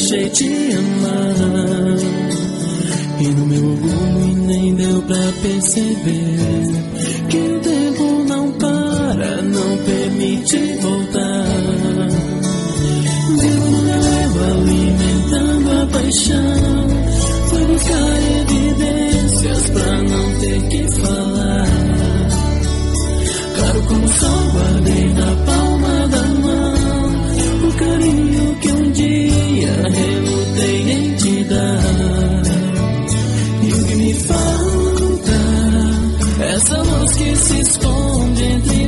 deixei te amar. E no meu orgulho nem deu pra perceber que o tempo não para, não permite voltar. Vivo no meu ego alimentando a paixão. Fui buscar evidências pra não ter que falar. Claro como o sol, guardei na palma da mão o carinho que um dia relutei em te dar. E o que me falta é essa luz que se esconde entre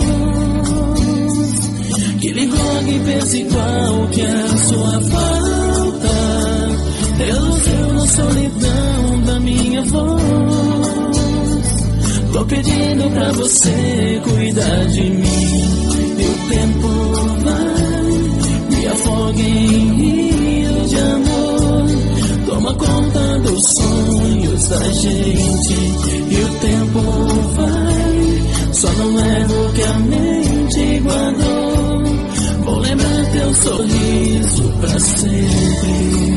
nós, que lhe rogue peso igual que a sua falta reluziu na solidão da minha voz. Tô pedindo pra você cuidar de mim. E o tempo vai, me afoga em rios de amor. Toma conta dos sonhos da gente. E o tempo vai, só não leva o que a mente guardou. Vou lembrar teu sorriso pra sempre.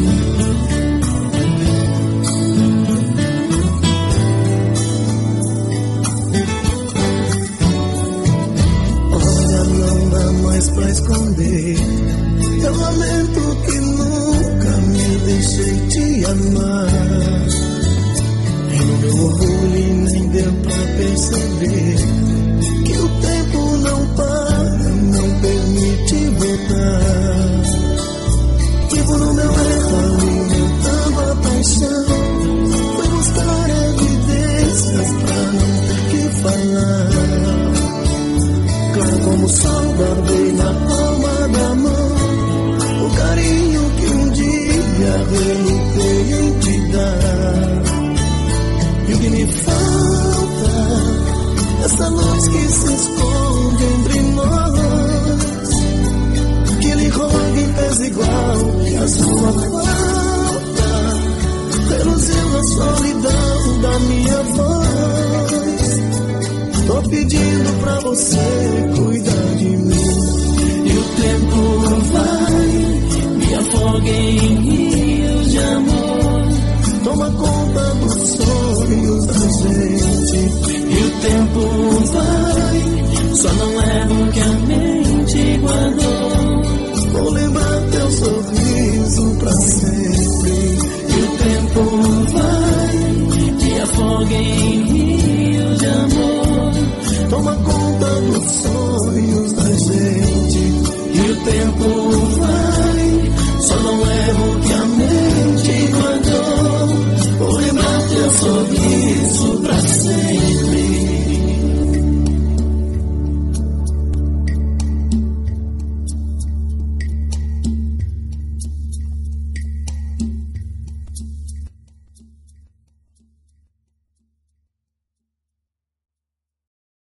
Pra esconder, eu lamento que nunca me deixei te amar. E no meu orgulho nem deu pra perceber que o tempo não para, não permite voltar. Vivo no meu erro alimentando a paixão. Fui buscar evidências pra não ter que falar. Claro como o sol, guardei na palma da mão o carinho que um dia relutei em te dar. E o que me falta, essa luz que se esconde entre nós, que lhe rogue pesa igual que a sua falta reluziu na solidão da minha voz. Tô pedindo pra você cuidar de mim. E o tempo vai, me afoga em rios de amor. Toma conta dos sonhos da gente. E o tempo vai, só não leva o que a mente guardou. Vou lembrar teu sorriso